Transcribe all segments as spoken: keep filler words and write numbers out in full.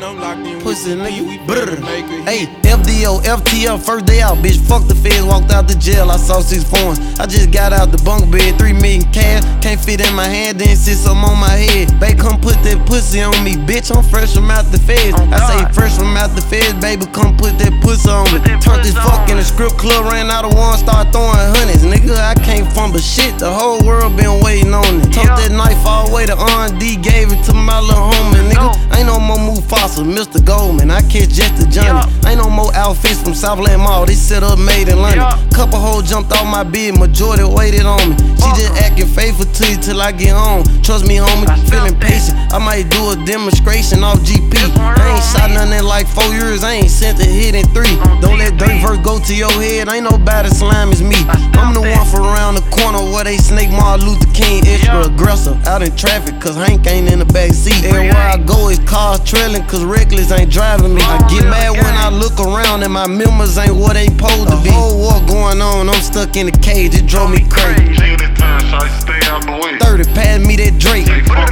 I'm locked in. Pussy nigga, we brr. make it. Hey, F D O, F T F, first day out, bitch. Fuck the feds, walked out the jail. I saw six foreigns. I just got out the bunk bed, three million cash. Can't fit in my hand, then sit some on my head. Babe, come put that pussy on me, bitch. I'm fresh from out the feds. I say fresh from out the feds, baby. Come put that pussy on me. Turned this fuck in the strip club, ran out of one, start throwing hundreds. Nigga, I can't fumble shit. The whole world been waiting on it. Took that knife all the way to R and D, gave it to my little homie. Nigga, ain't no more Mufasa, Mister Goldman. I catch just the Johnny. Ain't no more outfits from Southland Mall. They set up made in London. Couple hoes jumped off my bed, majority waited on me. She just acting faithful to you till I get home. Trust me, homie, feeling patient. I might do a demonstration off G P. I ain't shot nothing in like four years. I ain't sent a hit in three. Don't let dirt verse go to your head. Ain't nobody slime as me. I'm the one for around the corner where they snake Martin Luther King extra aggressive. Out in traffic, cause Hank ain't in the back seat. Everywhere I go, it's cars trailing, cause reckless ain't driving me. I get mad when I look around and my members ain't what they supposed to be. The whole war going on, I'm stuck in the cage, it drove me crazy. thirty, pass me that Drake.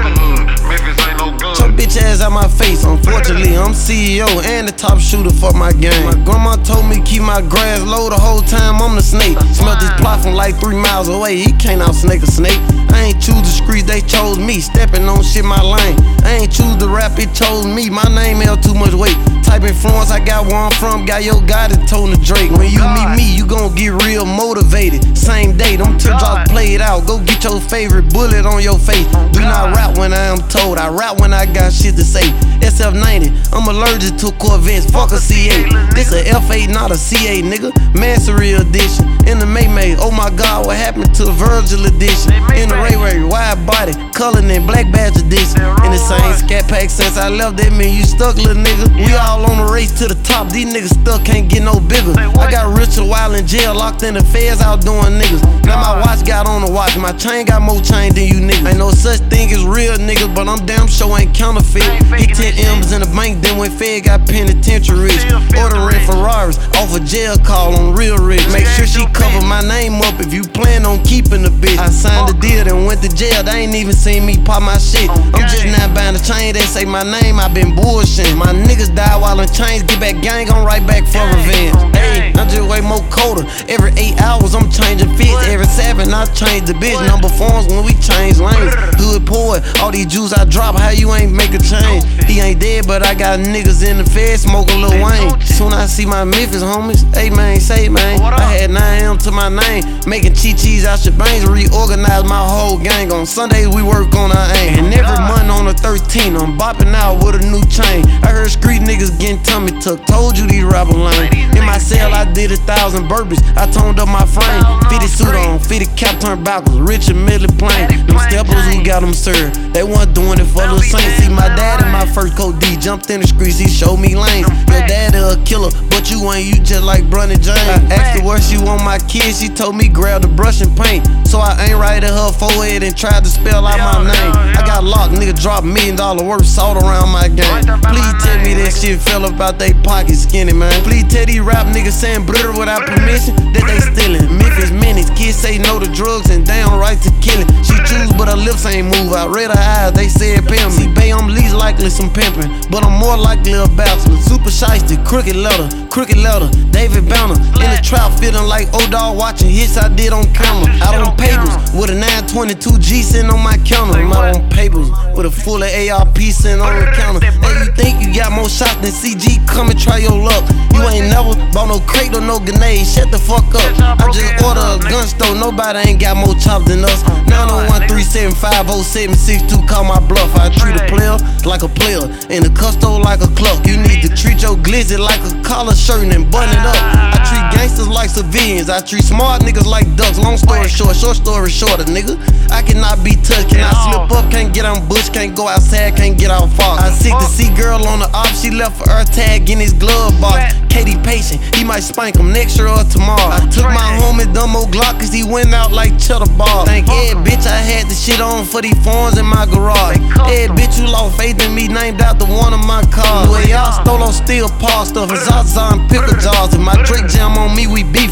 Your bitch ass out my face. Unfortunately, I'm C E O and the top shooter for my game. My grandma told me keep my grass low the whole time I'm the snake. Smelt this plot from like three miles away. He can't out snake a snake. I ain't choose the streets, they chose me. Stepping on shit my lane. I ain't choose the rap, it chose me. My name held too much weight. Type influence, I got where I'm from. Got your guy that told the Drake. When you meet me, you gon' get real motivated. Same day, them teardrops played out. Go get your favorite bullet on your face. Do not rap when I am told. I rap when I got shit to say. S F ninety, I'm allergic to Corvettes. Fuck a C eight. This a F eight, not a C eight, nigga. Mastery edition. In the May May, oh my god, what happened to Virgil edition? In the Ray Ray, wide body, colored in Black Badge edition. In the same scat pack since I left, that mean you stuck, little nigga. We all on the race to the top, these niggas stuck, can't get no bigger. I got Richard while in jail, locked in the feds, out doing niggas. Now my watch got on the watch, my chain got more chain than you niggas. Ain't no such thing as real niggas, but I'm damn sure ain't counterfeit. Hit ten M's in the bank, then when Fed got penitentiary. Ordering Ferraris off a jail call on real rich. Make sure she cover my name up if you plan on keeping the bitch. I signed the deal and went to jail, they ain't even seen me pop my shit. I'm just now buying the chain, they say my name, I been bullshitting. My niggas die while in chains, get back gang, I'm right back for revenge. Hey, I just way more colder. Every eight hours I'm changing fits. Every seven I change the bitch. Number forms when we change lanes. Hood poet, all these Jews I drop, how you ain't make a change? He ain't dead, but I got niggas in the fed smoking Lil Wayne. Soon I see my Memphis homies, hey man, say man. I had nine M to my name, making chi-chis out your bangs. Reorganize my whole gang. On Sundays we work on our aim. And every month on the thirteenth, I'm bopping out with a new chain. I heard street niggas getting tummy tucked, told you these rapper lame. In my cell I did a thousand burpees, I toned up my frame. Fitted suit on, fitted cap turned backwards, Richard Mille plain. Them steppers who got them served, they weren't doing it for the saints. See my dad in my first code D, jumped in the streets, he showed me lanes. Your dad a killer, but you ain't, you just like Bronny James. I asked her what she want my kids, she told me grab the brush and paint. So I ain't right at her forehead and tried to spell out my name. I got locked, nigga dropped million dollar worth salt around my game. Please tell me that shit fell about they pocket skinny, man. Please tell these rap niggas saying brother without permission that they stealing. Memphis minutes, kids say no to drugs and down right to killing. She choose but her lips ain't move, I read her eyes, they said pimp me. See, bae, I'm least likely some pimping, but I'm more likely a bachelor. Super shiesty, crooked letter, crooked letter, David Banner. In the trap feeling like O-Dog watching hits I did on camera. Out on papers with a nine twenty-two G sitting on my counter. I'm out on papers with a full of A R P sitting on the counter. Hey, you think you got more shots than C G? Come and try your luck. You ain't never bought no crate or no grenade, shut the fuck up. I just order a gun store, nobody ain't got more chops than us. nine oh one, three seven five, oh seven six two, call my bluff. I treat a player like a player, and a custo like a clock. You need to treat your glizzy like a collar shirt and button it up. I treat gangsters like civilians, I treat smart niggas like ducks. Long story short, short story shorter, nigga. I cannot be touched, can I slip up? Can't get on bush, can't go outside, can't get out far. I seek to see girl on the op, she left for her tag in his glove box. Katie patient, he might spank him next year or tomorrow. I took my homie Dumbo Glock cause he went out like cheddar bar. Thank Ed, bitch, I had the shit on for these phones in my garage. Ed, bitch, you lost faith in me, named after one of my cars. Where y'all stole on steel paw stuff, and Zaza and pickle jaws. If my Drake jam on me, we beefing.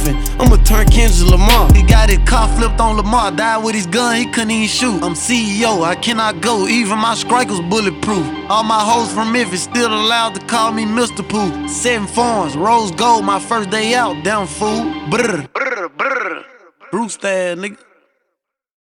seven. I'ma turn Kendrick Lamar. He got his car flipped on Lamar. Died with his gun, he couldn't even shoot. I'm C E O, I cannot go. Even my strikers bulletproof. All my hoes from Memphis still allowed to call me Mister Pooh. Seven forms, rose gold, my first day out. Damn fool. Brr, brr, brr. Bruce style, nigga.